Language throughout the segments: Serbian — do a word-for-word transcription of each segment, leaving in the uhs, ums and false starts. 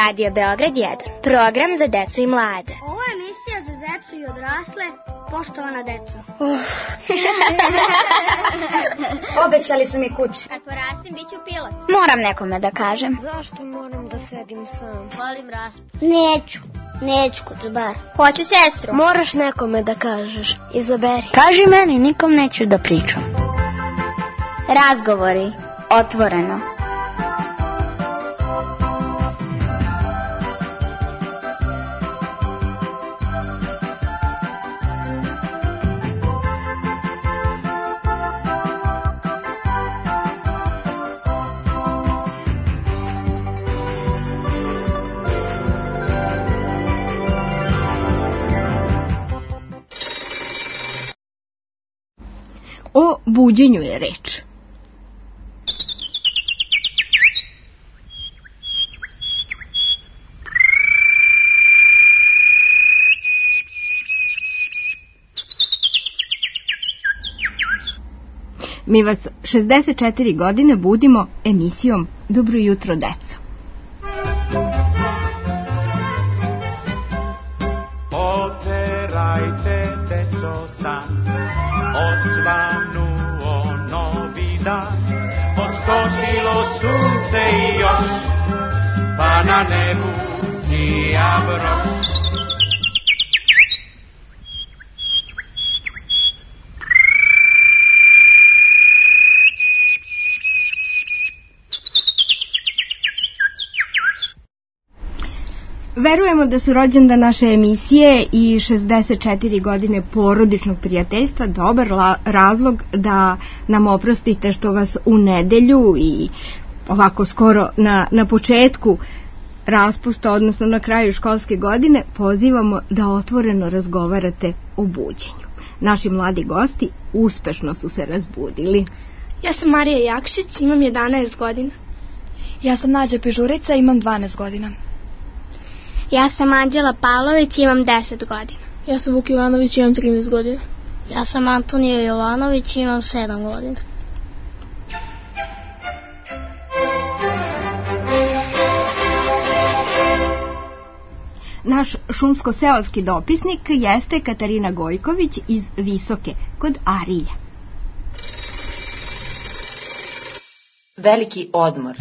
Radio Beograd jedan, program za decu i mlade. Ovo je emisija za decu i odrasle, poštovana deco. Uh. Obećali su mi kuće. Kad porastim, bit ću pilot. Moram nekome da kažem. Zašto moram da sedim sam? Volim raspad. Neću, neću kod bar. Hoću sestru. Moraš nekome da kažeš, izaberi. Kaži meni, nikom neću da pričam. Razgovori, otvoreno. O buđenju je reč. Mi vas šezdeset četiri godine budimo emisijom Dobro jutro, deco. Oterajte, deco, san, osvanuo novi dan, poskočilo sunce i još, pa na nebu sija broš. Verujemo da su rođendan naše emisije i šezdeset četiri godine porodičnog prijateljstva dobar razlog da nam oprostite što vas u nedelju i ovako skoro na, na početku raspusta, odnosno na kraju školske godine, pozivamo da otvoreno razgovarate o buđenju. Naši mladi gosti uspešno su se razbudili. Ja sam Marija Jakšić, imam jedanaest godina. Ja sam Nađa Pežurica, imam dvanaest godina. Ja sam Anđela Pavlović, imam deset godina. Ja sam Vuk Ivanović, imam trinaest godina. Ja sam Antonija Jovanović, imam sedam godina. Naš šumsko-seoski dopisnik jeste Katarina Gojković iz Visoke kod Arilja. Veliki odmor.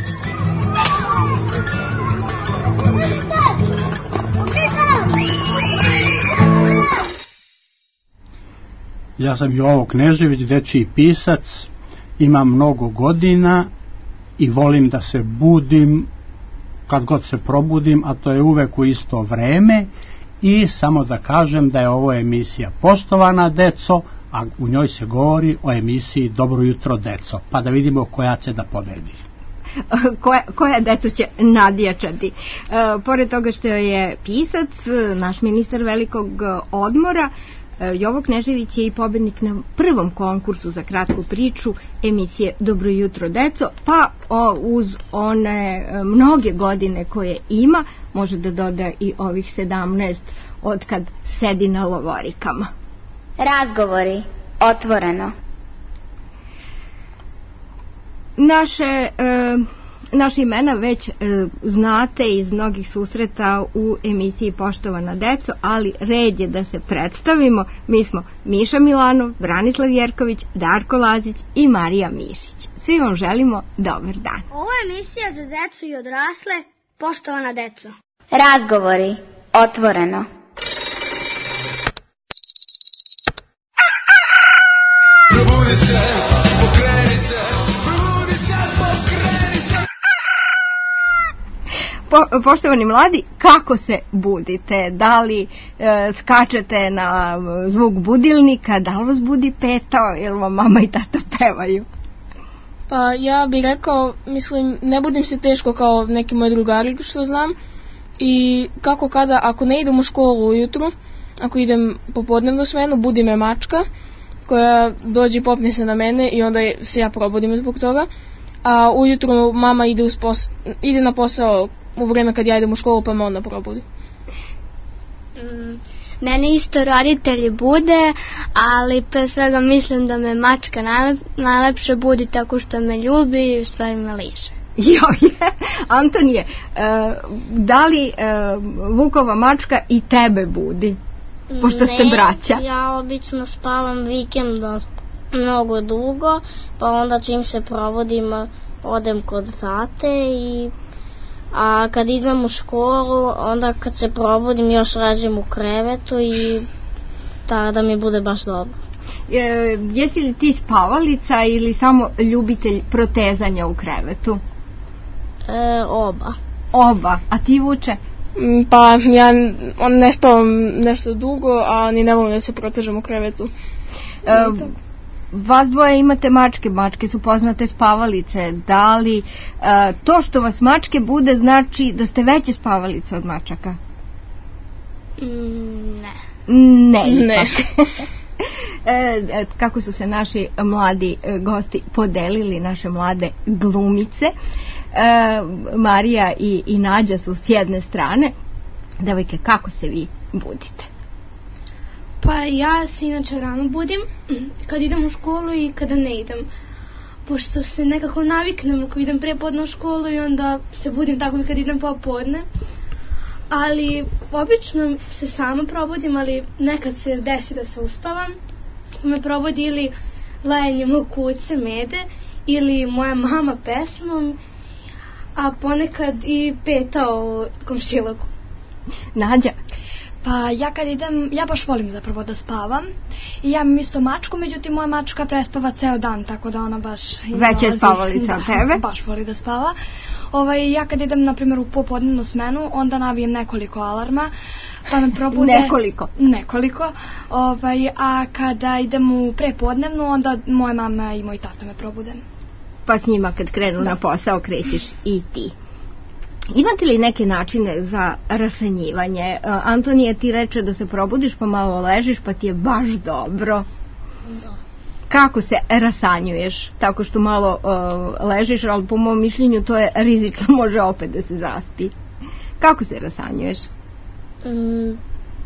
Ja sam Jovo Knežević, dečiji pisac, imam mnogo godina i volim da se budim kad god se probudim, a to je uvek u isto vreme, i samo da kažem da je ovo emisija Poštovana deco, a u njoj se govori o emisiji Dobro jutro, deco, pa da vidimo koja će da pobedi. Koja, koja deco će nadjačati. E, pored toga što je pisac, naš ministar velikog odmora, Jovo Knežević je i pobednik na prvom konkursu za kratku priču emisije Dobro jutro, deco, pa o, uz one mnoge godine koje ima, može da doda i ovih sedamnaest od kad sedi na lovorikama. Razgovori, otvoreno. Naše, e, naše imena već e, znate iz mnogih susreta u emisiji Poštovana deco, ali red je da se predstavimo. Mi smo Miša Milanov, Branislav Jerković, Darko Lazić i Marija Mišić. Svi vam želimo dobar dan. Ovo je emisija za decu i odrasle, Poštovana deco. Razgovori, otvoreno. Probudi se, pokreni se, probudi se, pokreni se. Po, poštovani mladi, kako se budite? Da li e, skačete na zvuk budilnika, da li vas budi peto ili vam mama i tata pevaju? Pa ja bih rekao, mislim, ne budim se teško kao neki moji drugari što znam, i kako kada, ako ne idem u školu ujutru, ako idem popodnevnu smenu, budi me mačka koja dođe i popne se na mene i onda se ja probudim zbog toga, a ujutru mama ide, uz pos, ide na posao u vreme kad ja idem u školu, pa me onda probudi. Mm, meni isto roditelji bude, ali pre svega mislim da me mačka najlep, najlepše budi tako što me ljubi i u stvari me liže. Joj, Antonije, da li Vukova mačka i tebe budi? Pošto ste braća. Ne, ja obično spavam vikendom mnogo dugo, pa onda čim se provodim odem kod tate i a kad idem u školu, onda kad se probudim još ležem u krevetu i tada mi bude baš dobro. E, jesi li ti spavalica ili samo ljubitelj protezanja u krevetu? E, oba. Oba, a ti Vuče? Pa ja ne spavam nešto dugo, a ni ne volim da se protežem u krevetu. E, vas dvoje imate mačke, mačke su poznate spavalice. Da li e, to što vas mačke bude znači da ste veće spavalice od mačaka? Mm, ne. Ne, ne. E, kako su se naši mladi gosti podelili, naše mlade glumice. E, Marija i, i Nađa su s jedne strane. Devojke, kako se vi budite? Pa ja se inače rano budim kad idem u školu i kada ne idem, pošto se nekako naviknem ako idem prepodne u školu i onda se budim tako i kad idem popodne. Ali obično se sama probudim, ali nekad se desi da se uspavam, me probudi ili lajanjem u kuce mede ili moja mama pesmom, a ponekad i peta o komšiluku. Nađa? Pa ja kad idem, ja baš volim zapravo da spavam i ja imam isto mačku, međutim moja mačka prespava ceo dan, tako da ona baš veća je spavalica od tebe? Baš voli da spava. Ovaj, ja kad idem na primjer u popodnevnu smenu, onda navijem nekoliko alarma pa me probude nekoliko nekoliko ovaj, a kada idem u prepodnevnu, onda moja mama i moj tata me probude. Pa s njima kad krenu da. na posao krećeš i ti. Imate li neke načine za rasanjivanje? Uh, Antonija ti reče da se probudiš pa malo ležiš pa ti je baš dobro. Da. Kako se rasanjuješ? Tako što malo uh, ležiš, ali po mom mišljenju to je rizično, može opet da se zaspi. Kako se rasanjuješ? Mm.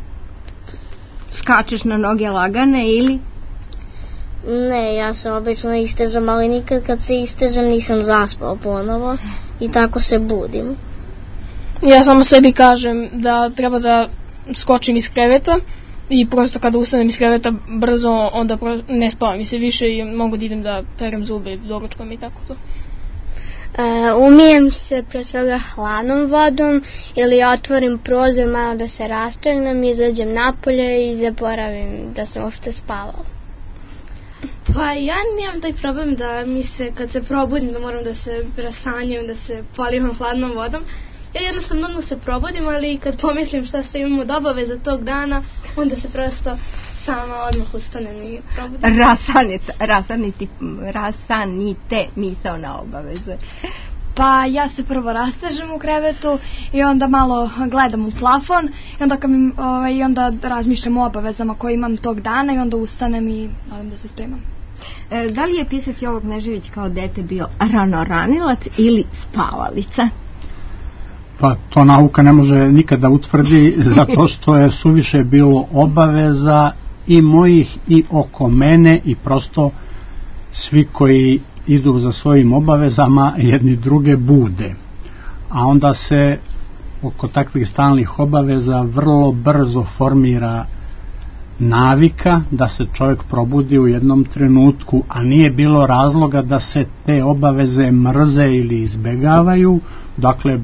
Skačeš na noge lagane ili? Ne, ja se obično istežem, ali nikad kad se istežem nisam zaspao ponovo i tako se budim. Ja samo sebi kažem da treba da skočim iz kreveta i prosto kada ustanem iz kreveta brzo, onda ne spavam mi se više i mogu da idem da perem zube doručkom i tako to. E, umijem se pre svega hladnom vodom ili otvorim prozor malo da se rastegnem, izađem napolje i zaboravim da sam uopšte spavala. Pa ja nemam taj problem da mi se, kad se probudim, da moram da se rasanjujem, da se polivam hladnom vodom. Ja jednostavno odmah se probudim, ali kad pomislim šta sve imam od obaveza tog dana, onda se prosto sama odmah ustanem i probudim. Rasanite, rasanite, rasanite misao na obaveze. Pa ja se prvo rastežem u krevetu i onda malo gledam u plafon i onda, kad mi, ovaj, i onda razmišljam o obavezama koje imam tog dana i onda ustanem i odem da se spremam. E, da li je pisac Jovo Knežević kao dete bio ranoranilac ili spavalica? Pa to nauka ne može nikada utvrdi zato što je suviše bilo obaveza i mojih i oko mene i prosto svi koji idu za svojim obavezama jedni druge bude. A onda se oko takvih stalnih obaveza vrlo brzo formira navika da se čovjek probudi u jednom trenutku, a nije bilo razloga da se te obaveze mrze ili izbegavaju. Dakle,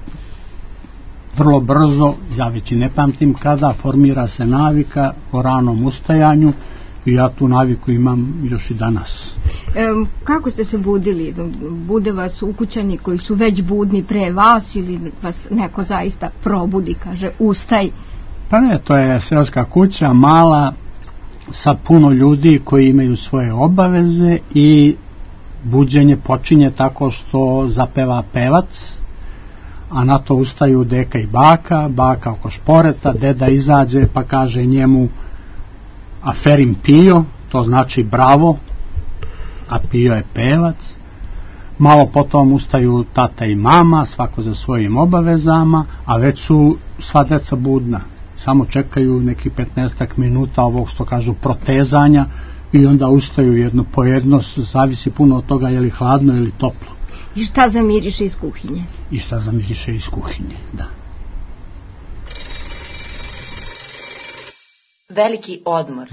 vrlo brzo, ja već i ne pamtim kada, formira se navika o ranom ustajanju i ja tu naviku imam još i danas. E, kako ste se budili? Bude vas ukućani koji su već budni pre vas ili vas neko zaista probudi, kaže ustaj? Pa ne, to je seoska kuća, mala, sa puno ljudi koji imaju svoje obaveze i buđenje počinje tako što zapeva pevac, a na to ustaju deka i baka, baka oko šporeta, deda izađe pa kaže njemu aferim Pio, to znači bravo, a Pio je pevac. Malo potom ustaju tata i mama, svako za svojim obavezama, a već su sva deca budna, samo čekaju neki petnaestak minuta ovog što kažu protezanja i onda ustaju jedno po jedno, zavisi puno od toga je li hladno ili toplo. I šta zamiriše iz kuhinje? I šta zamiriše iz kuhinje, da. Veliki odmor.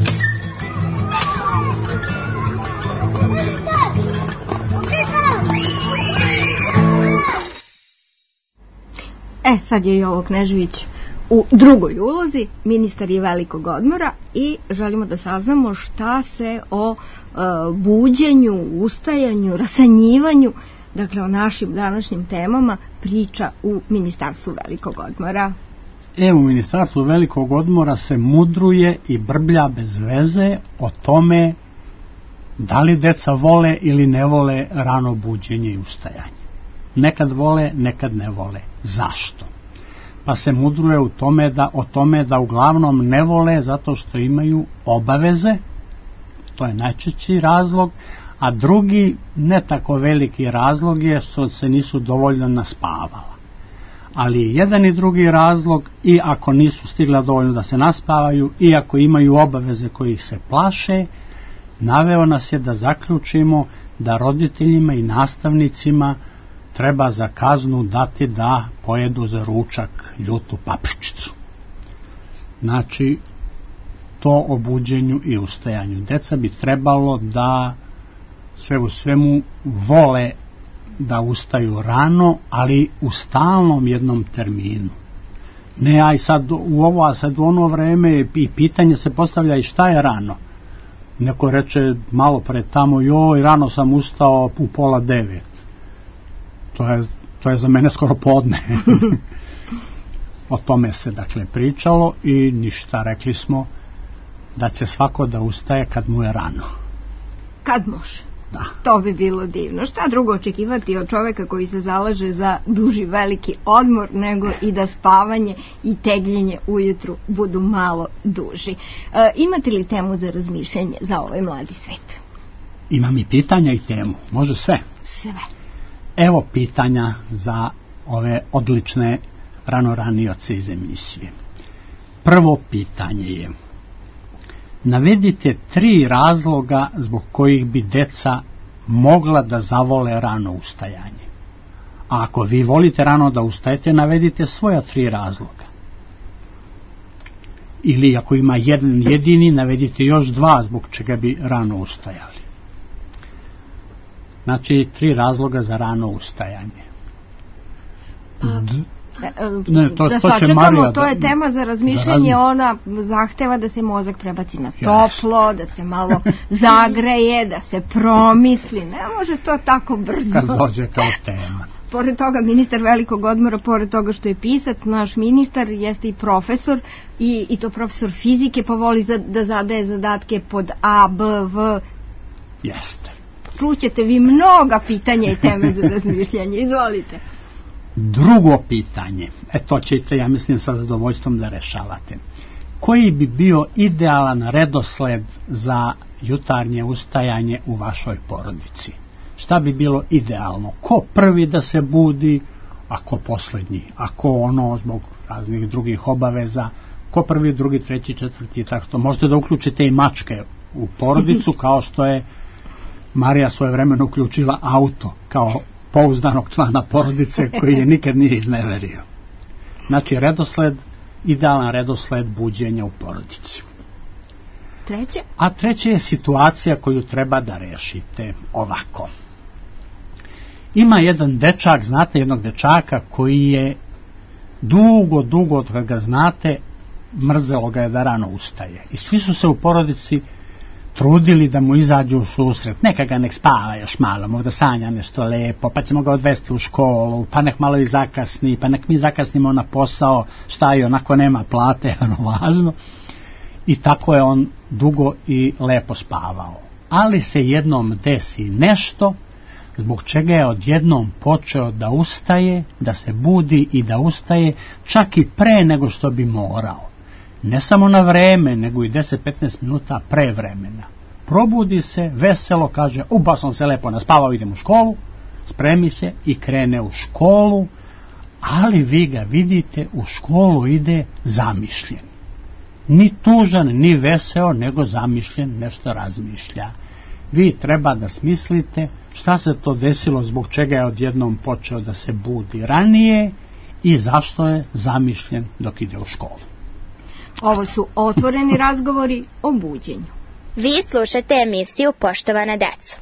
E, sad je Jovo Knežević u drugoj ulozi, ministar je velikog odmora i želimo da saznamo šta se o e, buđenju, ustajanju, rasanjivanju, dakle o našim današnjim temama priča u Ministarstvu velikog odmora. E, u Ministarstvu velikog odmora se mudruje i brblja bez veze o tome da li deca vole ili ne vole rano buđenje i ustajanje. Nekad vole, nekad ne vole. Zašto? Pa se mudruje u tome da, o tome da uglavnom ne vole zato što imaju obaveze, to je najčešći razlog, a drugi ne tako veliki razlog je što se nisu dovoljno naspavala. Ali jedan i drugi razlog, i ako nisu stigla dovoljno da se naspavaju, i ako imaju obaveze koji ih se plaše, naveo nas je da zaključimo da roditeljima i nastavnicima treba za kaznu dati da pojedu za ručak ljutu papričicu. Znači, to o buđenju i ustajanju. Deca bi trebalo da sve u svemu vole da ustaju rano, ali u stalnom jednom terminu. Ne, aj sad u ovo, a sad u ono vreme i pitanje se postavlja i šta je rano. Neko reče malo pre tamo, joj, rano sam ustao u pola devet. To je, to je za mene skoro podne. O tome se dakle pričalo i ništa, rekli smo da će svako da ustaje kad mu je rano. Kad može. Da. To bi bilo divno. Šta drugo očekivati od čoveka koji se zalaže za duži veliki odmor nego i da spavanje i tegljenje ujutru budu malo duži. E, imate li temu za razmišljanje za ovaj mladi svet? Imam i pitanja i temu. Može sve? Sve. Evo pitanja za ove odlične ranoranioce iz emisije. Prvo pitanje je: navedite tri razloga zbog kojih bi deca mogla da zavole rano ustajanje. A ako vi volite rano da ustajete, navedite svoja tri razloga. Ili ako ima jedan jedini, navedite još dva zbog čega bi rano ustajali. Znači, tri razloga za rano ustajanje. Pa, ne, to, da to će sačekamo, Marija, to je tema za razmišljanje, da ona zahteva da se mozak prebaci na toplo, da se malo zagreje, da se promisli, ne može to tako brzo. Kad dođe kao tema. Pored toga, ministar velikog odmora, pored toga što je pisac, naš ministar jeste i profesor, i, i to profesor fizike, pa voli za, da zadaje zadatke pod A, B, V. Jeste. Čućete vi mnoga pitanja i teme za razmišljanje. Izvolite. Drugo pitanje, e to ćete, ja mislim, sa zadovoljstvom da rešavate. Koji bi bio idealan redosled za jutarnje ustajanje u vašoj porodici? Šta bi bilo idealno? Ko prvi da se budi, a ko poslednji? A ko ono zbog raznih drugih obaveza? Ko prvi, drugi, treći, četvrti i tako to? Možete da uključite i mačke u porodicu, kao što je Marija svojevremeno uključila auto kao pouzdanog člana porodice koji je nikad nije izneverio. Znači, redosled, idealan redosled buđenja u porodici. Treće? A treće je situacija koju treba da rešite ovako. Ima jedan dečak, znate jednog dečaka koji je dugo, dugo od kada ga znate, mrzelo ga je da rano ustaje. I svi su se u porodici trudili da mu izađu u susret. Neka ga nek spava još malo, možda sanja nešto lepo, pa ćemo ga odvesti u školu, pa nek malo i zakasni, pa nek mi zakasnimo na posao, šta i onako nema plate, ono važno. I tako je on dugo i lepo spavao. Ali se jednom desi nešto zbog čega je odjednom počeo da ustaje, da se budi i da ustaje čak i pre nego što bi morao. Ne samo na vreme, nego i deset do petnaest minuta pre vremena. Probudi se, veselo, kaže, uba sam se lepo naspavao, idem u školu, spremi se i krene u školu, ali vi ga vidite, u školu ide zamišljen. Ni tužan, ni veseo, nego zamišljen, nešto razmišlja. vi treba da smislite šta se to desilo, zbog čega je odjednom počeo da se budi ranije i zašto je zamišljen dok ide u školu. Ovo su otvoreni razgovori o buđenju. Vi slušate emisiju Poštovana deco.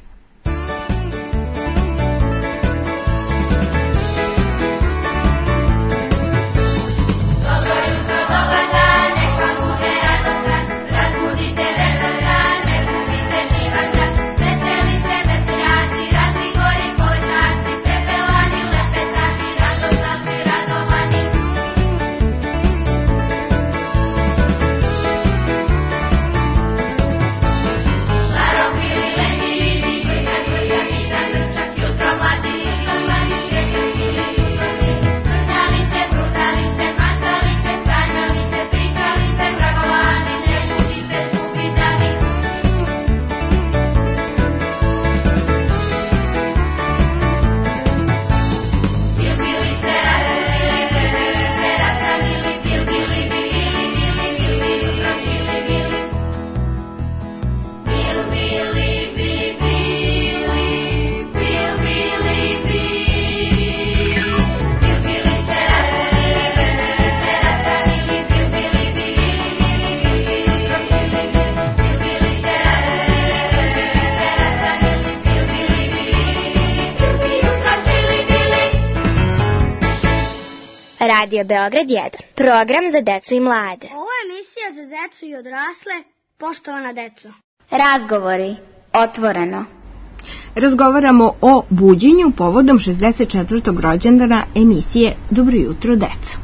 Radio Beograd jedan. Program za decu i mlade. Ovo je emisija za decu i odrasle. Poštovana deco. Razgovori. Otvoreno. Razgovaramo o buđenju povodom šezdeset četvrtog rođendana emisije Dobro jutro, deco.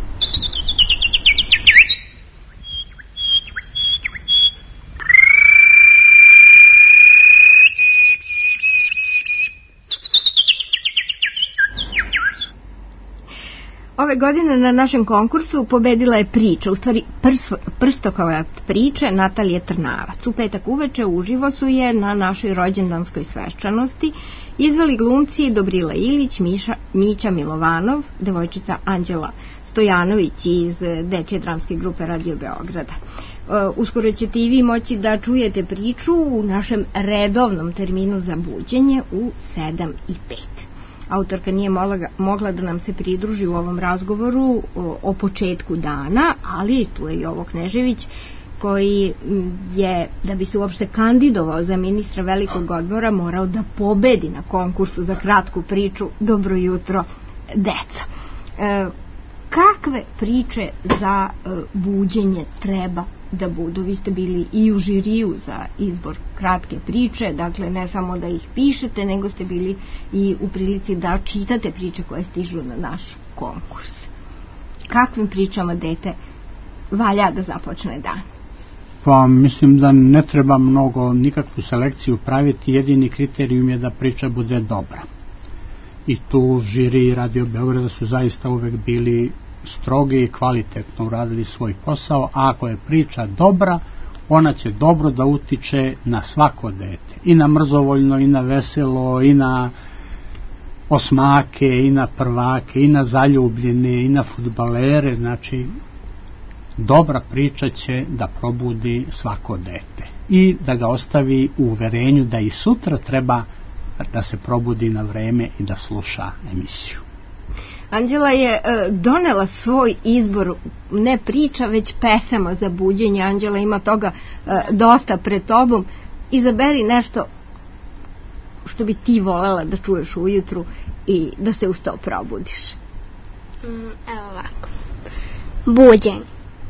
Ove godine na našem konkursu pobedila je priča, u stvari prstokovac priče Natalije Trnavac. U petak uveče uživo su je na našoj rođendanskoj svečanosti izveli glumci Dobrila Ilić, Miša, Mića Milovanov, devojčica Anđela Stojanović iz dečje dramske grupe Radio Beograda. Uskoro ćete i vi moći da čujete priču u našem redovnom terminu za buđenje u sedam i pet. Autorka nije mogla da nam se pridruži u ovom razgovoru o, o početku dana, ali tu je Jovo Knežević koji je, da bi se uopšte kandidovao za ministra Velikog odbora, morao da pobedi na konkursu za kratku priču Dobro jutro, deco. E, kakve priče za e, buđenje treba da budu? Vi ste bili i u žiriju za izbor kratke priče, dakle ne samo da ih pišete, nego ste bili i u prilici da čitate priče koje stižu na naš konkurs. Kakvim pričama dete valja da započne dan? Pa mislim da ne treba mnogo nikakvu selekciju praviti, jedini kriterijum je da priča bude dobra. I tu žiri i Radio Beograda su zaista uvek bili strogi i kvalitetno uradili svoj posao, a ako je priča dobra, ona će dobro da utiče na svako dete. I na mrzovoljno, i na veselo, i na osmake, i na prvake, i na zaljubljene, i na fudbalere. Znači, dobra priča će da probudi svako dete i da ga ostavi u uverenju da i sutra treba da se probudi na vreme i da sluša emisiju. Anđela je e, donela svoj izbor, ne priča, već pesama za buđenje. Anđela ima toga e, dosta pred tobom. Izaberi nešto što bi ti volela da čuješ ujutru i da se ustao probudiš. Mm, evo ovako. Buđenje.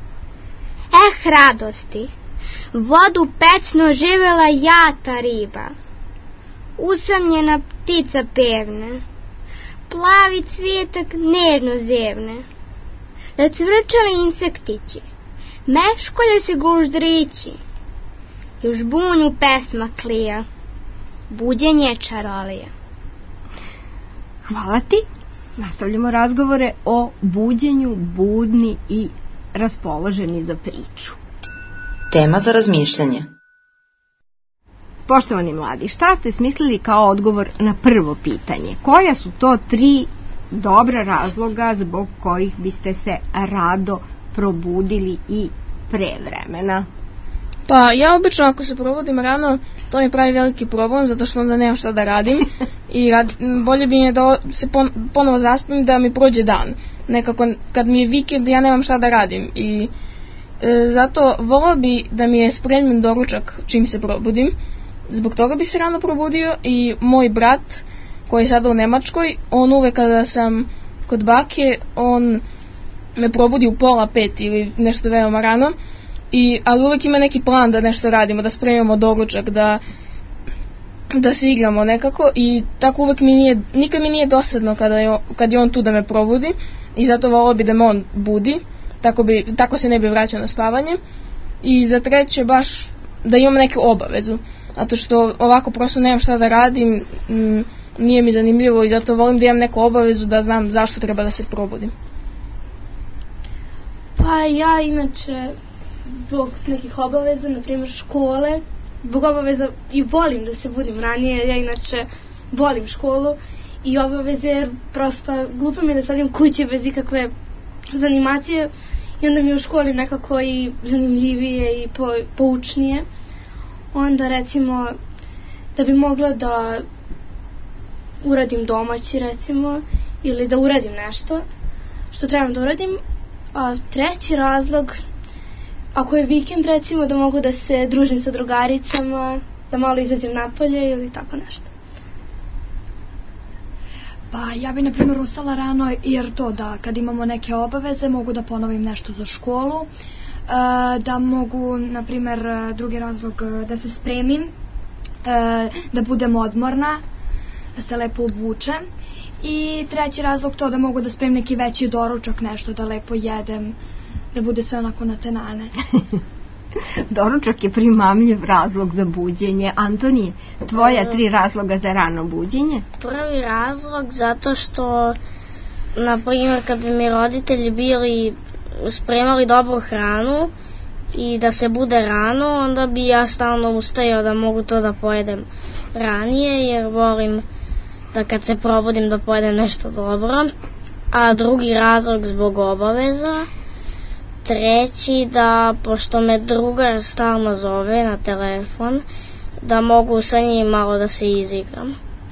Eh, radosti, vodu pecno živela jata riba, usamljena ptica pevna, plavi cvijetak nežno zevne, da cvrčali insektići, meškolje se guždrići, i u žbunju pesma klija, buđenje čarolija. Hvala ti. Nastavljamo razgovore o buđenju, budni i raspoloženi za priču. Tema za razmišljanje. Poštovani mladi, šta ste smislili kao odgovor na prvo pitanje? Koja su to tri dobra razloga zbog kojih biste se rado probudili i pre vremena? Pa ja obično ako se probudim rano, To mi pravi veliki problem, zato što onda nemam šta da radim i rad, bolje bi mi da se pon, ponovo zaspim da mi prođe dan. Nekako kad mi je vikend ja nemam šta da radim i e, zato volao bi da mi je spremljen doručak čim se probudim. Zbog toga bi se rano probudio i moj brat koji je sada u Nemačkoj, on uvek kada sam kod bake, on me probudi u pola pet ili nešto veoma rano. I, ali uvek ima neki plan da nešto radimo, da spremimo doručak, da, da se igramo nekako i tako uvek mi nije, nikad mi nije dosadno kada je, kad je on tu da me probudi i zato volao bi da me on budi, tako, bi, tako se ne bi vraćao na spavanje. I za treće baš da imam neku obavezu, zato što ovako prosto nemam šta da radim, m, nije mi zanimljivo i zato volim da imam neku obavezu da znam zašto treba da se probudim. Pa ja inače zbog nekih obaveza, na primjer škole, zbog obaveza i volim da se budim ranije, ja inače volim školu i obaveze jer prosto glupo mi je da sadim kuće bez ikakve zanimacije i onda mi je u školi nekako i zanimljivije i po, poučnije. Onda recimo da bi mogla da uradim domaći recimo ili da uradim nešto što trebam da uradim. A treći razlog, ako je vikend recimo da mogu da se družim sa drugaricama, da malo izađem napolje ili tako nešto. Pa ja bi na primjer ustala rano jer to da kad imamo neke obaveze mogu da ponovim nešto za školu, da mogu na primjer drugi razlog da se spremim, da budem odmorna, da se lepo obučem. I treći razlog to da mogu da spremim neki veći doručak, nešto da lepo jedem, da bude sve onako natenane. Doručak je primamljiv razlog za buđenje. Antoni, tvoja tri razloga za rano buđenje? Prvi razlog zato što, na primjer, kad bi mi roditelji bili spremali dobru hranu i da se bude rano, onda bi ja stalno ustajao da mogu to da pojedem ranije, jer volim da kad se probudim da pojedem nešto dobro. A drugi razlog zbog obaveza. Treći da, pošto me drugar stalno zove na telefon, da mogu sa njim malo da se izigram.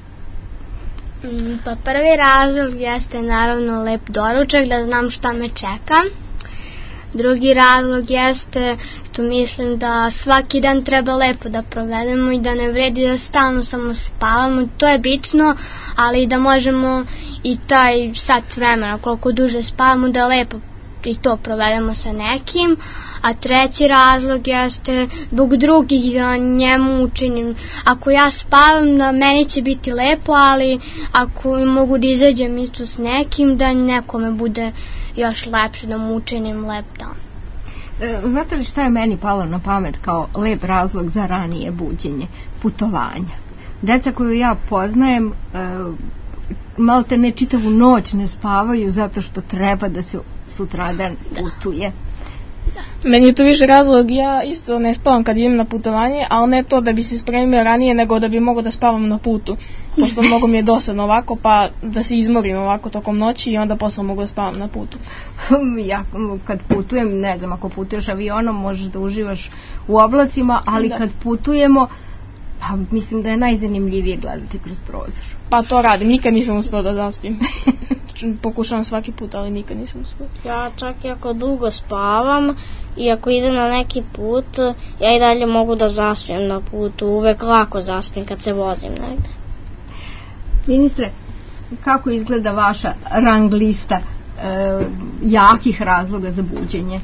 Mm, pa prvi razlog jeste naravno lep doručak, da znam šta me čeka. Drugi razlog jeste što mislim da svaki dan treba lepo da provedemo i da ne vredi da stalno samo spavamo, to je bitno, ali da možemo i taj sat vremena koliko duže spavamo da lepo i to provedemo sa nekim. A treći razlog jeste zbog drugih, da njemu učinim. Ako ja spavam, da meni će biti lepo, ali ako mogu da izađem isto s nekim, da nekome bude još lepše, da mu učinim lep dan. E, znate li šta je meni palo na pamet kao lep razlog za ranije buđenje? Putovanja. Deca koju ja poznajem e, malo te ne čitavu noć ne spavaju zato što treba da se sutradan putuje. Da. Meni je to više razlog, ja isto ne spavam kad idem na putovanje, ali ne to da bi se spremio ranije, nego da bi mogao da spavam na putu. Pošto mnogo mi je dosadno ovako, pa da se izmorim ovako tokom noći i onda posle mogu da spavam na putu. Ja kad putujem, ne znam, ako putuješ avionom možeš da uživaš u oblacima, ali da. Kad putujemo, pa mislim da je najzanimljivije gledati kroz prozor. Pa to radim, nikad nisam uspio da zaspim. Pokušavam svaki put, ali nikad nisam uspio. Ja čak i ako dugo spavam i ako idem na neki put, ja i dalje mogu da zaspim na putu. Uvek lako zaspim kad se vozim negde. Ministre, kako izgleda vaša rang lista e, jakih razloga za buđenje?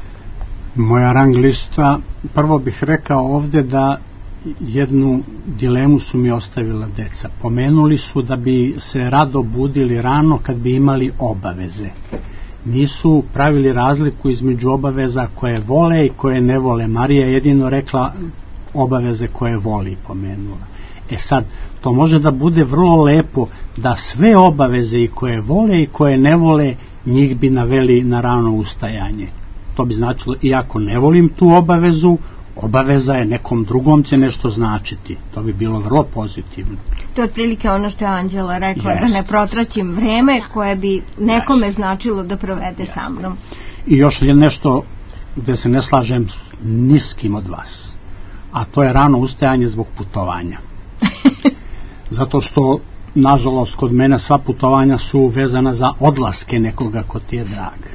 Moja rang lista, prvo bih rekao ovdje da jednu dilemu su mi ostavila deca. Pomenuli su da bi se rado budili rano kad bi imali obaveze. Nisu pravili razliku između obaveza koje vole i koje ne vole. Marija je jedino rekla obaveze koje voli, pomenula. E sad, to može da bude vrlo lepo da sve obaveze i koje vole i koje ne vole, njih bi naveli na rano ustajanje. To bi značilo, iako ne volim tu obavezu, obaveza je nekom drugom će nešto značiti. To bi bilo vrlo pozitivno. To je otprilike ono što je Anđela rekla, yes. Da ne protraćim vreme koje bi nekome yes. značilo da provede yes. sa mnom. I još je nešto gde se ne slažem ni s kim od vas. a to je rano ustajanje zbog putovanja. Zato što, nažalost, kod mene sva putovanja su vezana za odlaske nekoga ko ti je drag.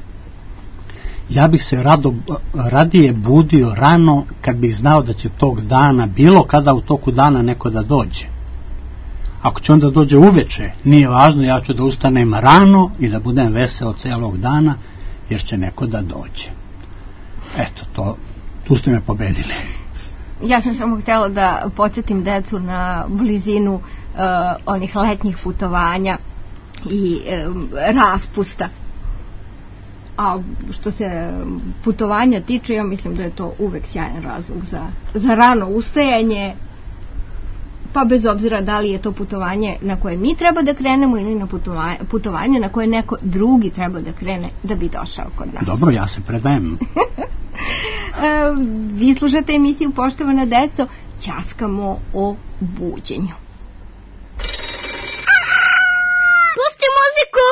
Ja bih se rado, radije budio rano kad bih znao da će tog dana, bilo kada u toku dana, neko da dođe. Ako će onda dođe uveče, nije važno, ja ću da ustanem rano i da budem veseo celog dana, jer će neko da dođe. Eto, to, tu ste me pobedili. Ja sam samo htjela da podsjetim decu na blizinu uh, onih letnjih putovanja i um, raspusta. A što se putovanja tiče, ja mislim da je to uvek sjajan razlog za, za rano ustajanje, pa bez obzira da li je to putovanje na koje mi treba da krenemo ili na putovanje, putovanje na koje neko drugi treba da krene da bi došao kod nas. Dobro, ja se predajem. Vi slušate emisiju Poštovana deco, ćaskamo o buđenju. Pusti muziku!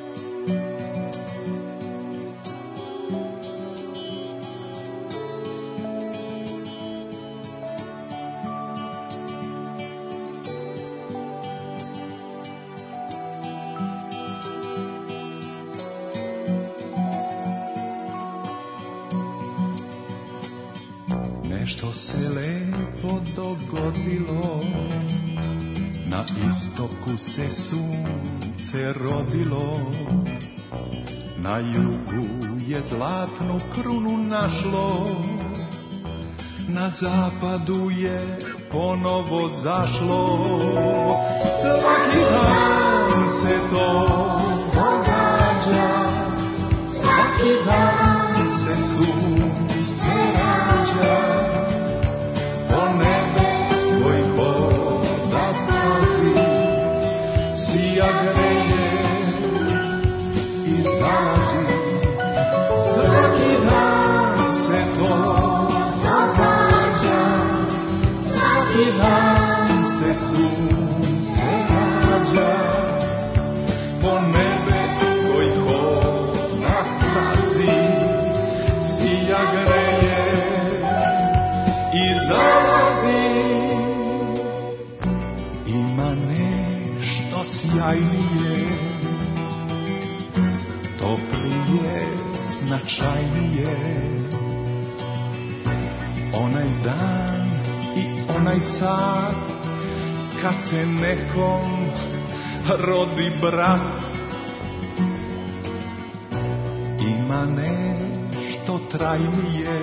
Nešto se lepo dogodilo, na istoku se sunce rodilo, na jugu je zlatnu krunu našlo, na zapadu je ponovo zašlo. Svaki dan se to događa, svaki dan se sunce rađa. Sija greje i zalazi, svaki dan se to događa, svaki dan se sunce rađa, po nebeskoj hoda stazi, sija greje i zalazi. Ima nešto sjajnije, toplije, značajnije, onaj dan i onaj sat kad se nekom rodi brat. Ima nešto trajnije,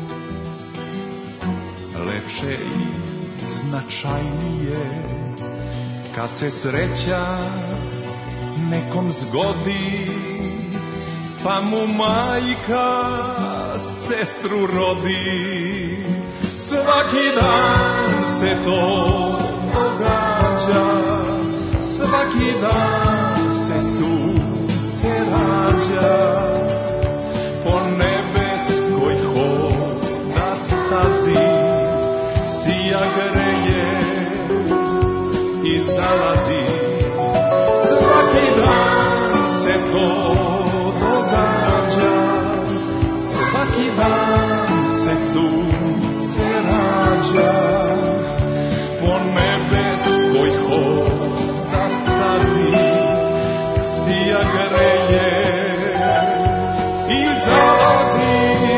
lepše i značajnije, kad se sreća nekom zgodi, pa mu majka sestru rodi. Svaki dan se to događa, svaki dan se sunce rađa, po nebeskoj hoda stazi, sija greje i zalazi. Svaki dan se to događa, svaki dan se sunce rađa, po nebeskoj hoda stazi, sija greje i zalazi.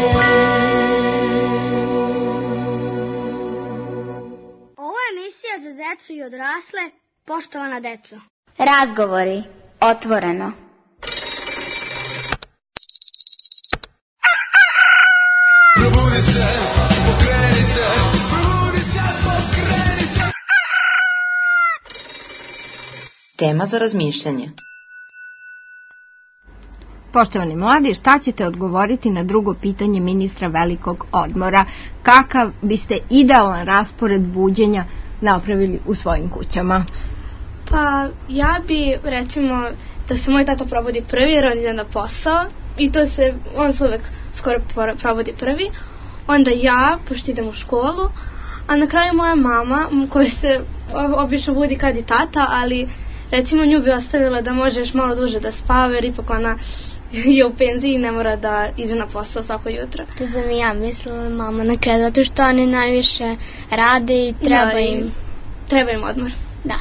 Ovo je emisija za decu i odrasle. Poštovana deco. Razgovori. Otvoreno. Probudi se, pokreni se, probudi se, pokreni se. Tema za razmišljanje. Poštovani mladi, šta ćete odgovoriti na drugo pitanje ministra velikog odmora? Kakav biste idealan raspored buđenja napravili u svojim kućama? Pa ja bi, recimo, da se moj tata probudi prvi jer on ide na posao i to se, on se uvek skoro probudi prvi. Onda ja, pošto idem u školu, a na kraju moja mama, koja se obično budi kad i tata, ali recimo nju bi ostavila da može još malo duže da spava, jer ipak ona je u penziji i ne mora da ide na posao svako jutro. To sam i ja mislila, mama na kraju, zato što oni najviše rade i treba Da, i im... Treba im odmor. Da.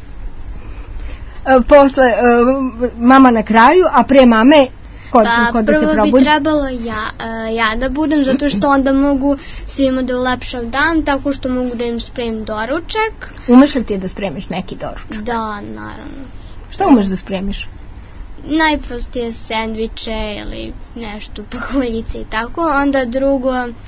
E, posle, e, mama na kraju, a pre mame, kod, Pa kod da se prvo bi probudi? trebalo ja, e, ja da budem, zato što onda mogu svima da ulepšam dan, tako što mogu da im spremim doručak. Umeš li ti da spremiš neki doručak? Da, naravno. Šta umeš da spremiš? Najprostije sendviče ili nešto, pakoljice i tako. Onda drugo,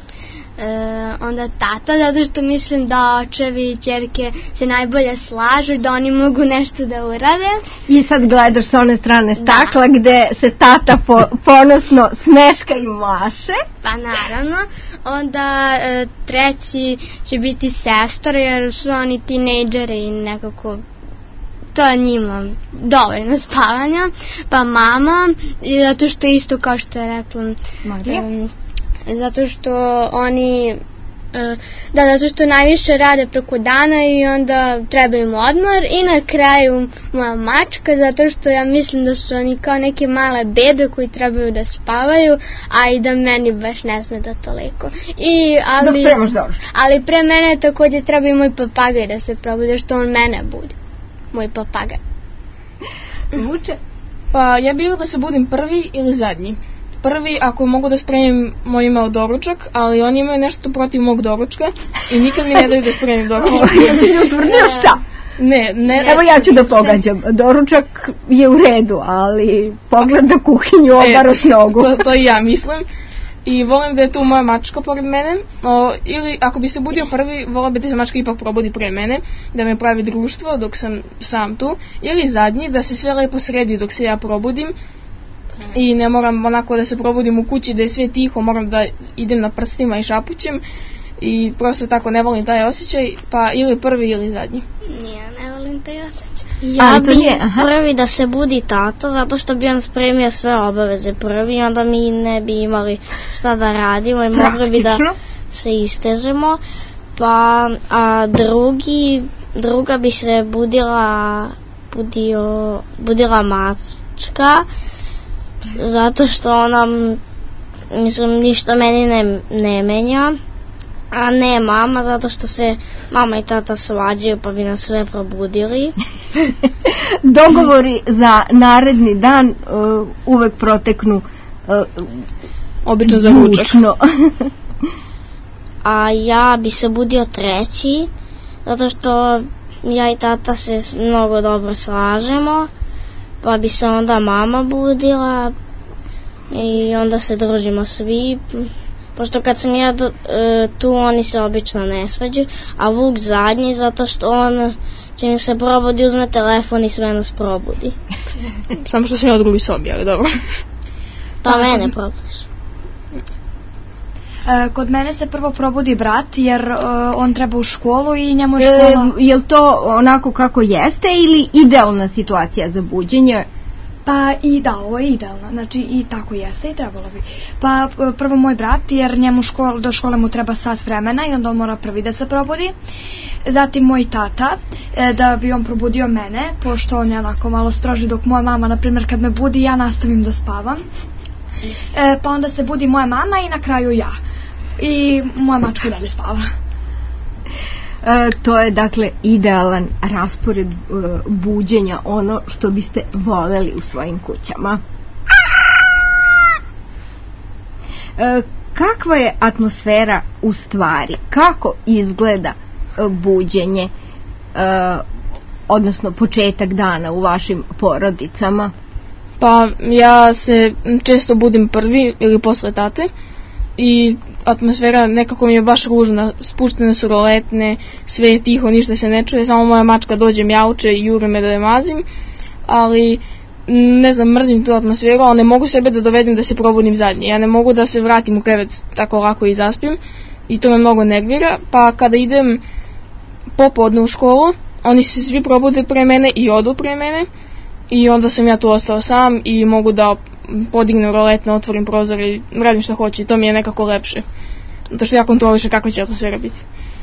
e, onda tata, zato što mislim da očevi i ćerke se najbolje slažu i da oni mogu nešto da urade. I sad gledaš s one strane stakla gde se tata po, ponosno smeška i maše. Pa naravno. Onda e, treći će biti sestra, jer su oni tinejdžeri i nekako to je njima dovoljno spavanja. Pa mama, i zato što isto kao što je rekla Marija, um, zato što oni uh, da, zato što najviše rade preko dana i onda treba im odmor. I na kraju moja mačka, zato što ja mislim da su oni kao neke male bebe koji trebaju da spavaju, a i da meni baš ne smeta toliko. I, ali, dok spremaš doručak. ali pre mene takođe treba i moj papagaj da se probudi, što on mene budi. Moj papagaj. Vuče? Pa ja bih da se budim prvi ili zadnji. Prvi ako mogu da spremim moj imao doručak, ali oni imaju nešto protiv mog doručka i nikad mi ne daju da spremim doručak. Jesi li utvrdio šta? Ne, ne. Evo ja ću da pogađam. Doručak je u redu, ali pogled na kuhinju obarot nogu. To, to i ja mislim. I volim da je tu moja mačka pored mene. O, ili ako bi se budio prvi, volim bi da se mačka ipak probudi pre mene, da me pravi društvo dok sam sam tu. Ili zadnji, da se sve lepo sredi dok se ja probudim. I ne moram onako da se probudim u kući da je sve tiho, moram da idem na prstima i šapućem. I prosto tako ne volim taj osjećaj, pa ili prvi ili zadnji. Nije, ne volim taj osjećaj. Ja bi prvi da se budi tata, zato što bi on spremio sve obaveze prvi i onda mi ne bi imali šta da radimo i mogli bi da se istežemo. Pa a drugi, druga bi se budila, budio, budila mačka, zato što ona, mislim, ništa meni ne, ne menja. A ne mama, zato što se mama i tata svađaju pa bi nas sve probudili. Dogovori za naredni dan uh, uvek proteknu uh, obično za ručak. A ja bi se budio treći, zato što ja i tata se mnogo dobro slažemo, pa bi se onda mama budila i onda se družimo svi. Pošto kad sam ja do, e, tu, oni se obično ne svađaju, a Vuk zadnji, zato što on će mi se probudi, uzme telefon i sve nas probudi. Samo što sam ja u drugoj sobi, ali dobro. Pa mene probudiš. E, kod mene se prvo probudi brat, jer e, on treba u školu i njemu je škola... E, je li to onako kako jeste ili idealna situacija za buđenje? Pa i da, ovo je idealno, znači i tako jeste i trebalo bi. Pa prvo moj brat, jer njemu škol, do škole mu treba sat vremena i onda on mora prvi da se probudi. Zatim moj tata, e, da bi on probudio mene, pošto on je onako malo stroži, dok moja mama, na primjer, kad me budi, ja nastavim da spavam. E, pa onda se budi moja mama i na kraju ja. I moja mačka dalje spava. E, to je dakle idealan raspored e, buđenja, ono što biste voleli u svojim kućama. E, kakva je atmosfera u stvari? Kako izgleda e, buđenje, e, odnosno početak dana u vašim porodicama? Pa ja se često budim prvi ili posle tate i atmosfera nekako mi je baš ružna, spuštene su roletne, sve je tiho, ništa se ne čuje, samo moja mačka dođe mjauče i jure me da je mazim, ali ne znam, mrzim tu atmosferu, ali ne mogu sebe da dovedem da se probudim zadnje, ja ne mogu da se vratim u krevet tako lako i zaspim i to me mnogo nervira, pa kada idem popodne u školu, oni se svi probude pre mene i odu pre mene i onda sam ja tu ostao sam i mogu da podignem roletne, otvorim prozor i radim što hoću i to mi je nekako lepše. Zato što ja kontrolišem kakva će atmosfera biti.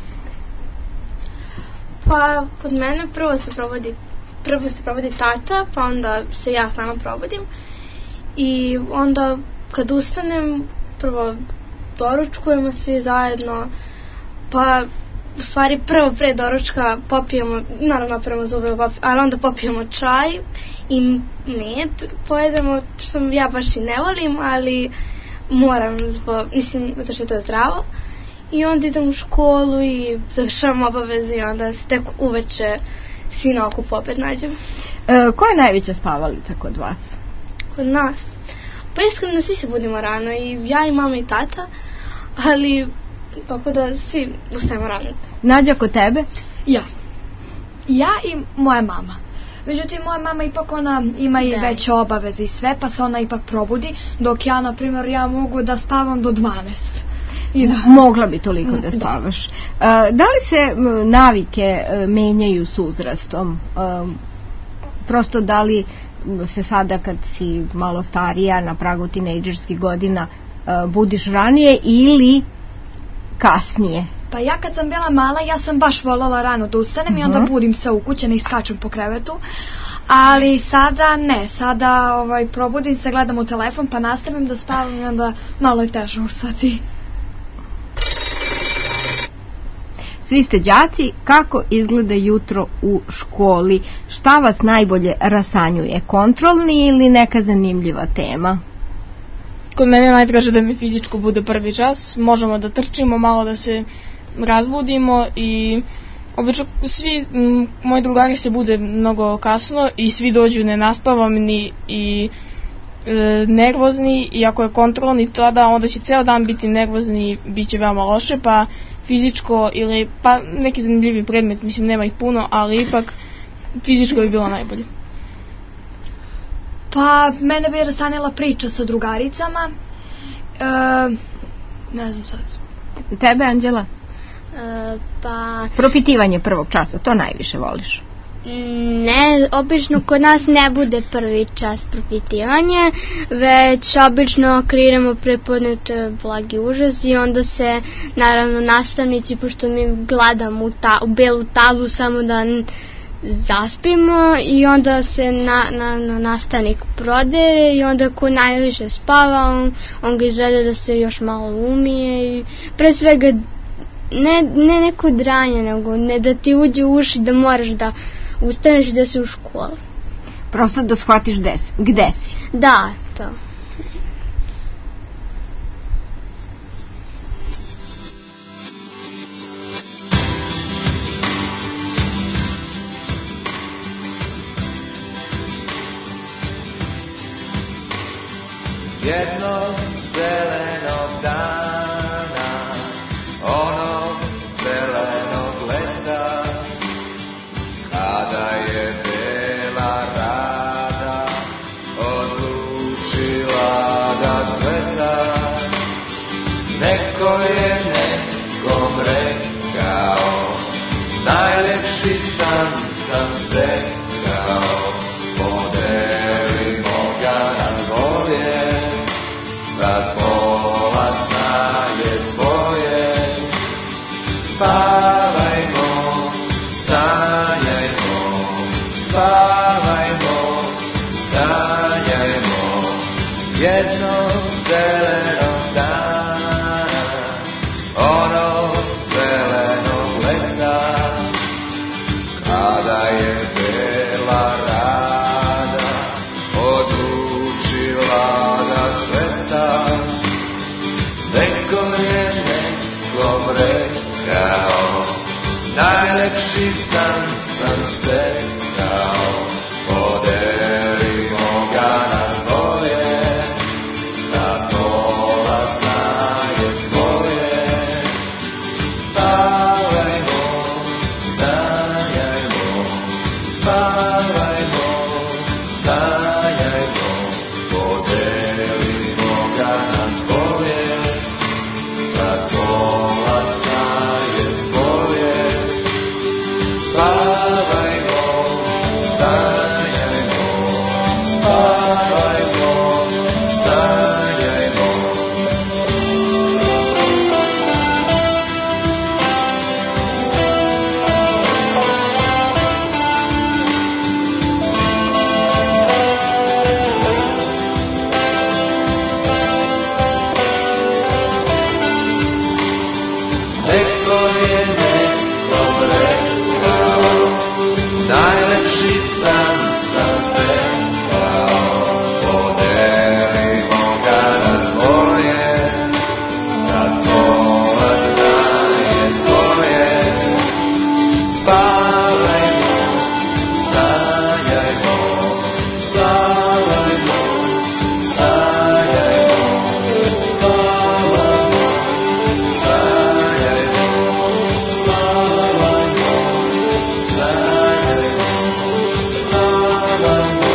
Pa kod mene prvo se provodi prvo se provodi tata, pa onda se ja sama probudim. i onda kad ustanem prvo doručkujemo svi zajedno, pa u stvari prvo pre doručka popijemo, naravno prema zube, ali onda popijemo čaj i med pojedemo, što ja baš i ne volim, ali moram, zbog, mislim, zato što je to zdravo. I onda idem u školu i završavam obaveze i onda se tek uveče svi na okupu opet nađem. E, koja je najveća spavalica kod vas? Kod nas? Pa iskreno svi se budimo rano, i ja i mama i tata, ali tako da svi ustajemo rano. Nađa, kod tebe? Ja. Ja i moja mama. Međutim, moja mama ipak ona ima i veće obaveze i sve, pa se ona ipak probudi, dok ja, na primjer, ja mogu da spavam do dvanaest. I da. Mogla bi toliko da spavaš. Da, da li se navike menjaju s uzrastom? Prosto da li se sada kad si malo starija, na pragu tinejdžerskih godina, budiš ranije ili kasnije? Pa ja kad sam bila mala, ja sam baš voljela rano da ustanem, uh-huh. i onda budim se ukućena i skačem po krevetu. Ali sada ne, sada ovaj, probudim se, gledam u telefon, pa nastavim da spavam i onda malo je teže ustati. Svi ste đaci, kako izgleda jutro u školi? Šta vas najbolje rasanjuje? Kontrolni ili neka zanimljiva tema? Kod mene najdraže da mi fizičko bude prvi čas. Možemo da trčimo, malo da se razbudimo i obično svi m, moji drugari se bude mnogo kasno i svi dođu nenaspavani i e, nervozni, i ako je kontrolni tada onda će ceo dan biti nervozni i bit će veoma loše, pa fizičko ili pa neki zanimljivi predmet, mislim nema ih puno, ali ipak fizičko bi bilo najbolje. Pa mene bi rasanila priča sa drugaricama. E, ne znam sad. Tebe, Anđela? E, pa... Propitivanje prvog časa, to najviše voliš? Ne, obično kod nas ne bude prvi čas propitivanje, već obično kreiramo prepodne, to je blagi užas, i onda se naravno nastavnici, pošto mi gledamo u, ta, u belu tablu samo da zaspimo, i onda se na, na, na nastavnik prodere i onda ko najviše spava on, on ga izvede da se još malo umije i pre svega ne, ne neko dranje, nego ne da ti uđe u uši da moraš da ustaneš i da si u školi. Prosto da shvatiš gde si. Gde si. Da, to. Jednog zelenog dana, onog zelenog leta, kada je bela rada odlučila da cveta, neko je nekom rekao, najlepši san sam stekao, podelimo ga na dvoje. Sad pola sna je tvoje, spavajmo, sanjajmo, spavajmo, sanjajmo, jednog zelenog dana, onog zelenog leta, kada je sam sam stekao, podelimo ga na dvoje, kad pola dna je tvoje. Spavajmo, sanjajmo, spavajmo, sanjajmo, spavajmo, sanjajmo, spavajmo, sanjajmo, spavajmo,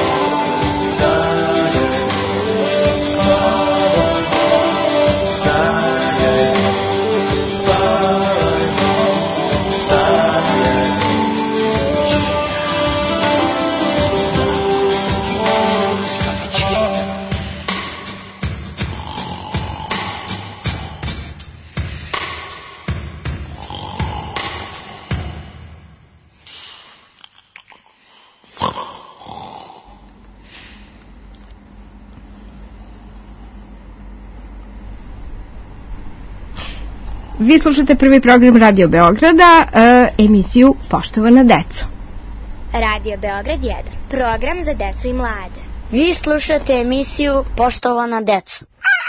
Vi slušate prvi program Radio Beograda, e, emisiju Poštovana deco. Radio Beograd jedan, program za decu i mlade. Vi slušate emisiju Poštovana deco.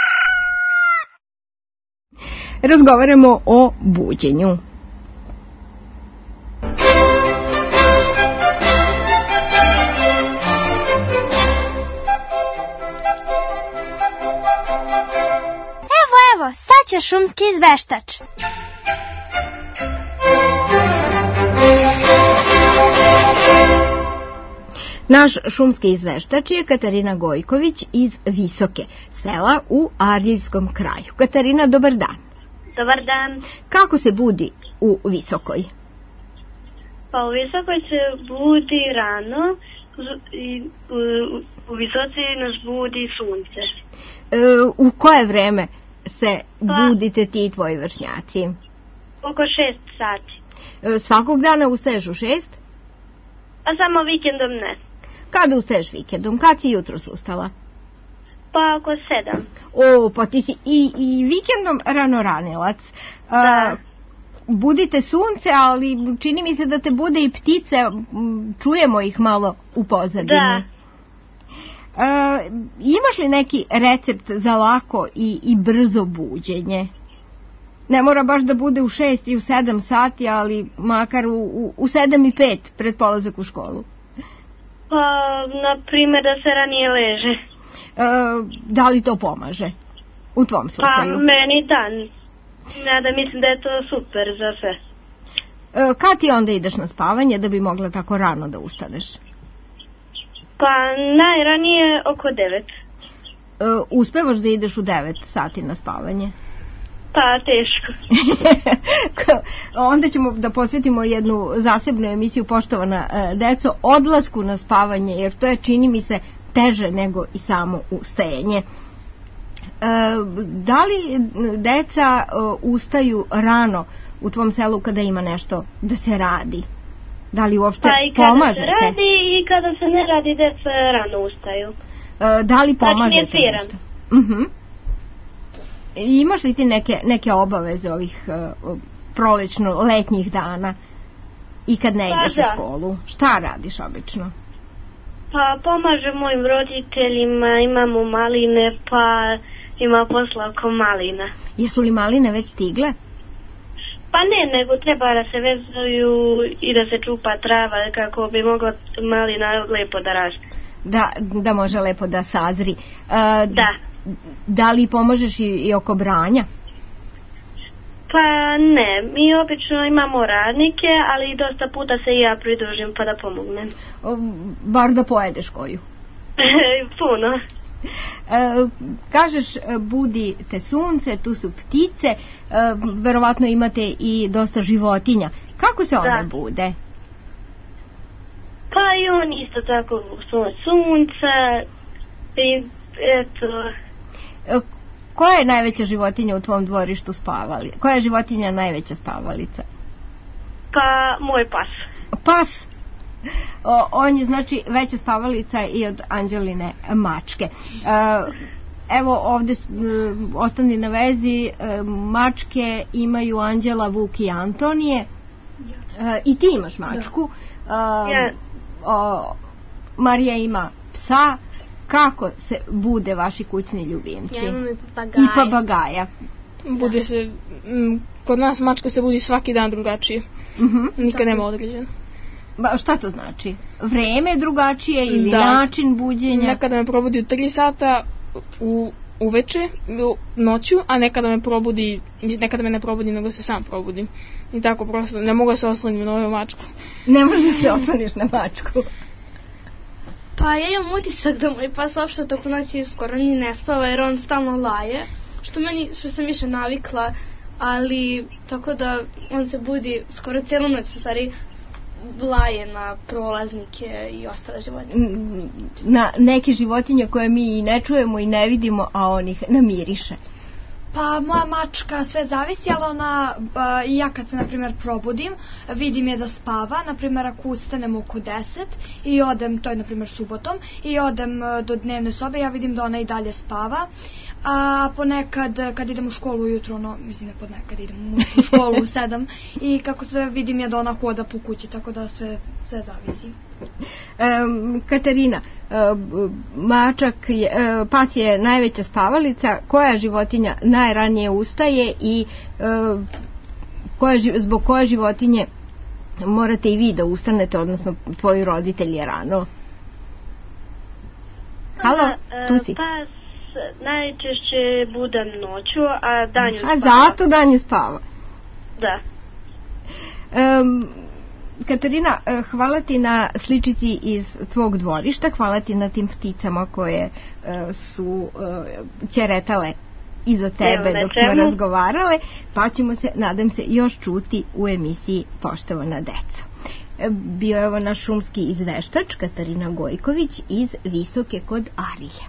Razgovaramo o buđenju. Evo, sad će šumski izveštač. Naš šumski izveštač je Katarina Gojković iz Visoke, sela u Arljevskom kraju. Katarina, dobar dan. Dobar dan. Kako se budi u Visokoj? Pa u Visokoj se budi rano i u, u Visoci nas budi sunce. E, u koje vreme se budite ti i tvoji vršnjaci? Oko šest sati. E, svakog dana ustaješ u šest? A samo vikendom ne. Kada ustaješ vikendom? Kad si jutros ustala? Pa oko sedam. O, pa ti si i, i vikendom ranoranilac. Da. Budite sunce, ali čini mi se da te bude i ptice, čujemo ih malo u pozadini. Da. Uh, imaš li neki recept za lako i, i brzo buđenje? Ne mora baš da bude u šest i u sedam sati, ali makar u, u, u sedam i pet pred polazak u školu. Pa, na primjer da se ranije leže. Uh, da li to pomaže u tvom slučaju? Pa, meni da. Ja da mislim da je to super za sve. Uh, kad ti onda ideš na spavanje da bi mogla tako rano da ustaneš? Pa najranije oko devet. Uh, uspevaš da ideš u devet sati na spavanje? Pa teško. Onda ćemo da posvetimo jednu zasebnu emisiju, poštovana uh, deco, odlasku na spavanje, jer to je, čini mi se, teže nego i samo ustajanje. Uh, da li deca uh, ustaju rano u tvom selu kada ima nešto da se radi? Da li uopšte pomažete? Pa i kada se radi i kada se ne radi, deca rano ustaju. Uh, da li pomažete znači, nešto? Uh-huh. Imaš li ti neke, neke obaveze ovih uh, prolećno-letnjih dana i kad ne ideš pa, u školu? Šta radiš obično? Pa pomažem mojim roditeljima, imamo maline, pa ima posla oko malina. Jesu li maline već stigle? Pa ne, nego treba da se vezuju i da se čupa trava kako bi mogla malina lepo da raste. Da, da može lepo da sazri. Uh, da. Da li pomožeš i, i oko branja? Pa ne, mi obično imamo radnike, ali dosta puta se i ja pridružim pa da pomognem. O, bar da pojedeš koju? Puno. E, kažeš budi te sunce, tu su ptice, e, verovatno imate i dosta životinja. Kako se one da. bude? Pa i on isto tako sunca i eto. E, koja je najveća životinja u tvom dvorištu spavali? Koja je životinja najveća spavalica? Pa moj pas. Pas? O, on je znači veća spavalica i od Anđeline mačke. E, evo ovde ostani na vezi, e, mačke imaju Anđela, Vuk i Antonije. E, I ti imaš mačku. Da. Ja. o, Marija ima psa, kako se bude vaši kućni ljubimci? Ja imam i papagaja. I papagaja. Bude se, m, kod nas mačka se budi svaki dan drugačije. Uh-huh. Nikad nema određeno. Ba, šta to znači? Vreme je drugačije ili da. način buđenja? Nekada me probudi u tri sata u, uveče, u, noću, a nekada me probudi, nekada me ne probudi, nego se sam probudim. I tako prosto, ne mogu se oslonim na ovu mačku. Ne možeš se osloniš na mačku. Pa ja imam utisak da moj pas uopšte toko noći skoro ni ne spava jer on stalno laje, što meni, što sam više navikla, ali tako da on se budi skoro cijelu noć, u stvari laje na prolaznike i ostale životinje. Na neke životinje koje mi i ne čujemo i ne vidimo, a on ih namiriše. Pa moja mačka sve zavisi, ali ona, ba, i ja kad se na primjer probudim, vidim je da spava, na primjer ako ustanem oko deset i odem, to je na primjer subotom, i odem do dnevne sobe, ja vidim da ona i dalje spava, a ponekad kad idem u školu ujutro, ono, mislim ne ponekad idem u školu u sedam, i kako se vidim je da ona hoda po kući, tako da sve, sve zavisi. Um, Katarina, um, mačak je, um, pas je najveća spavalica, koja životinja najranije ustaje i um, koja, zbog koje životinje morate i vi da ustanete, odnosno tvoji roditelji rano? Halo, tu si. Pas najčešće budem noću, a danju spava. A zato danju spava? Da. Um, Katarina, hvala ti na sličici iz tvog dvorišta, hvala ti na tim pticama koje uh, su uh, ćeretale iza tebe dok smo razgovarale, pa ćemo se, nadam se, još čuti u emisiji Poštovana deco. Bio je ovo naš šumski izveštač Katarina Gojković iz Visoke kod Arilja.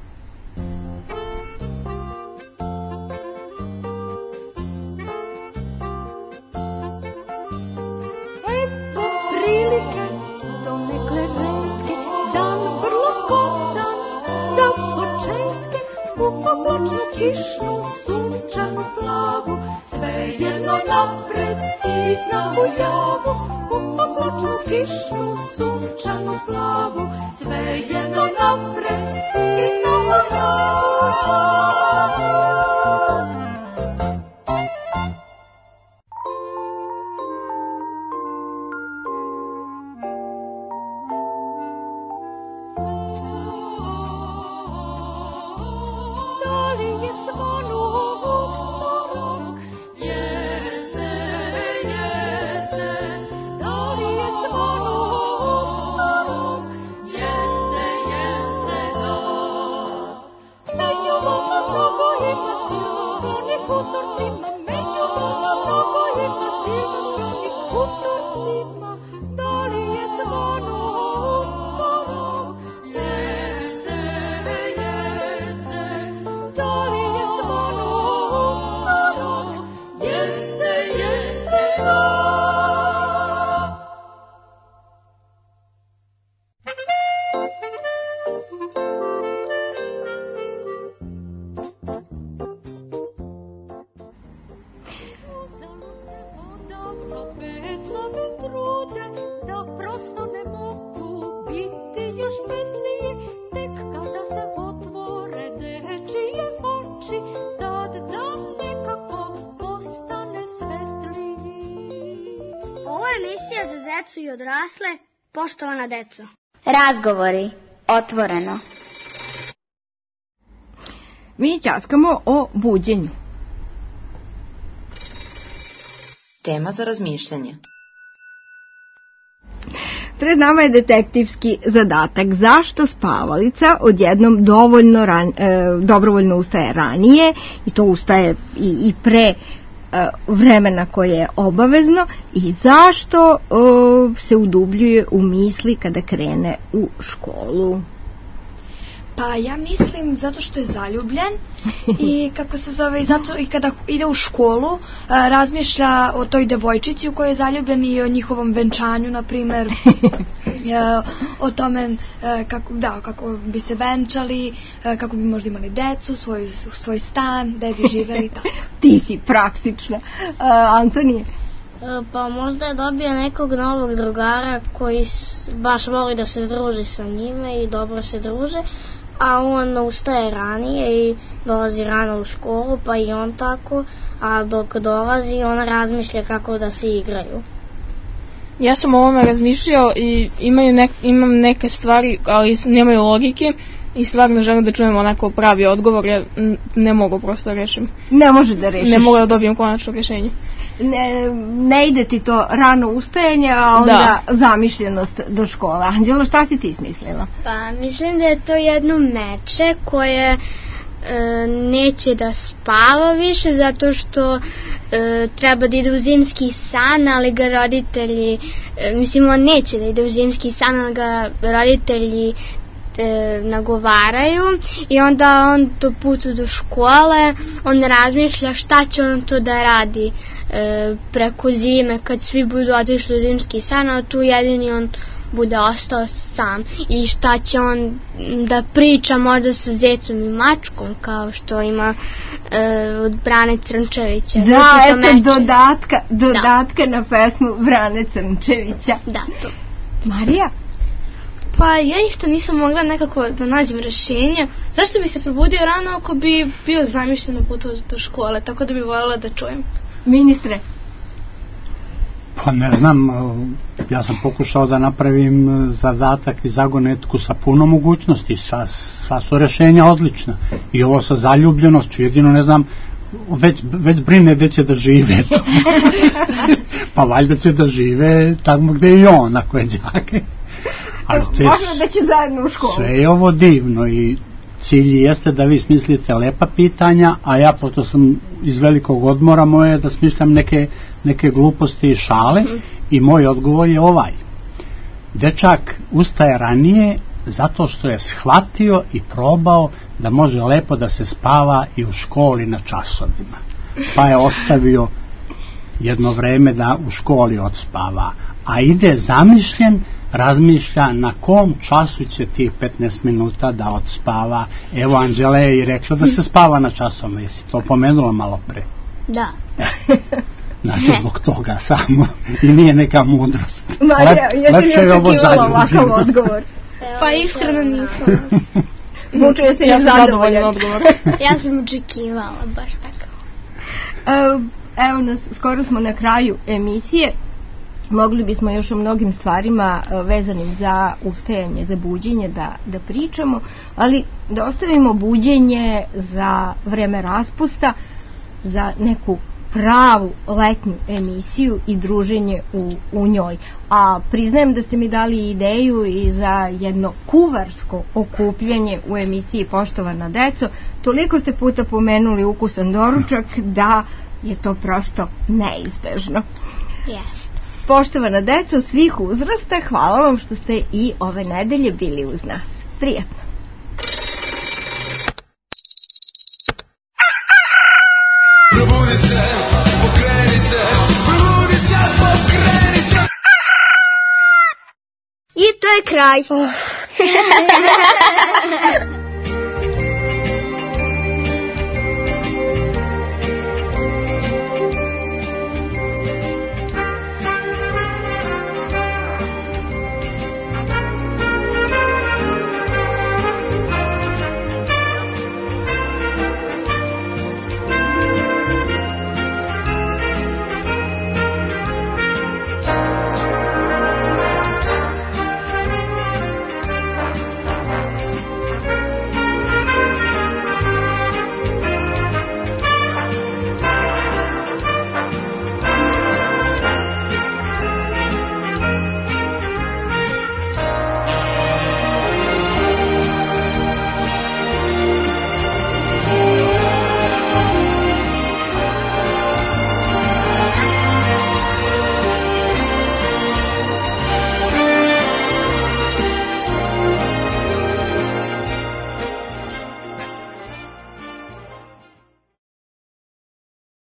Kišnu, sunčanu plavu, sve jedno napred i znam u javu. U pomoćnu kišnu, sunčanu plavu, sve jedno napred i znam u javu. I odrasle, poštovana deco. Razgovori, otvoreno. Mi ćaskamo o buđenju. Tema za razmišljanje. Pred nama je detektivski zadatak. Zašto spavalica odjednom dovoljno ran, e, dobrovoljno ustaje ranije i to ustaje i, i pre vremena koje je obavezno i zašto o, se udubljuje u misli kada krene u školu? Pa ja mislim zato što je zaljubljen i kako se zove, zato i kada ide u školu a, razmišlja o toj devojčici u kojoj je zaljubljen i o njihovom venčanju, na primjer, a, o tome a, kako, da, kako bi se venčali, a, kako bi možda imali decu, svoj, svoj stan, gde bi živeli. Ti si praktična. A, Antonije? Pa možda je dobio nekog novog drugara koji baš voli da se druži sa njime i dobro se druže, a on ustaje ranije i dolazi rano u školu, pa i on tako, a dok dolazi on razmišlja kako da se igraju. Ja sam o ovome razmišljao i imaju nek, imam neke stvari, ali nemaju logike i stvarno želim da čujem onako pravi odgovor, ja ne mogu prosto rešim. Ne može da rešiš. Ne mogu da dobijem konačno rešenje. Ne, ne ide ti to rano ustajanje, a onda da. Zamišljenost do škola. Anđelo, šta si ti smislila? Pa mislim da je to jedno meče koje e, neće da spava više zato što e, treba da ide u zimski san, ali ga roditelji, e, mislim on neće da ide u zimski san, ali ga roditelji e, nagovaraju i onda on to putu do škole, on razmišlja šta će on to da radi e, preko zime kad svi budu otišli u zimski san, a tu jedini on bude ostao sam i šta će on da priča možda sa zecom i mačkom kao što ima e, od Brane Crnčevića. Da, eto dodatka, dodatka da. Na pesmu Brane Crnčevića. Da, to. Marija? Pa ja isto nisam mogla nekako da nađem rešenje. Zašto bi se probudio rano ako bi bio zamišljen na putu do škole, tako da bi voljela da čujem. Ministre? Pa ne znam, ja sam pokušao da napravim zadatak i zagonetku sa puno mogućnosti, sva, sva su rešenja odlična i ovo sa zaljubljenošću, jedino ne znam, već, već brine gde će da žive. Pa valjda će da žive tamo gde je on, ako je đake. Možda da će zajedno u školu. Sve je ovo divno i cilj jeste da vi smislite lepa pitanja, a ja, pošto sam iz velikog odmora, moje da smišljam neke, neke gluposti i šale, mm. i moj odgovor je ovaj. Dečak ustaje ranije zato što je shvatio i probao da može lepo da se spava i u školi na časovima. Pa je ostavio jedno vreme da u školi odspava, a ide zamišljen, razmišlja na kom času će tih petnaest minuta da odspava. Evo, Anđela je i rekla da se spava na časovima. Jesi to pomenula malo pre? Da. Znači, zbog toga samo. I nije neka mudrost. Marija, ja sam je očekivala ovakav odgovor. Pa iskreno nisam. Vučuje se ja sam zadovoljan odgovor. Ja sam očekivala, baš tako. Evo nas, skoro smo na kraju emisije. Mogli bismo još o mnogim stvarima vezanim za ustajanje, za buđenje da, da pričamo, ali da ostavimo buđenje za vreme raspusta, za neku pravu letnju emisiju i druženje u, u njoj. A priznajem da ste mi dali ideju i za jedno kuvarsko okupljanje u emisiji Poštovana deco. Toliko ste puta pomenuli ukusan doručak da je to prosto neizbežno. Yes. Poštovana deco svih uzrasta, hvala vam što ste i ove nedelje bili uz nas. Prijatno. Probudi se, pokreni se, probudi se, pokreni se. I to je kraj.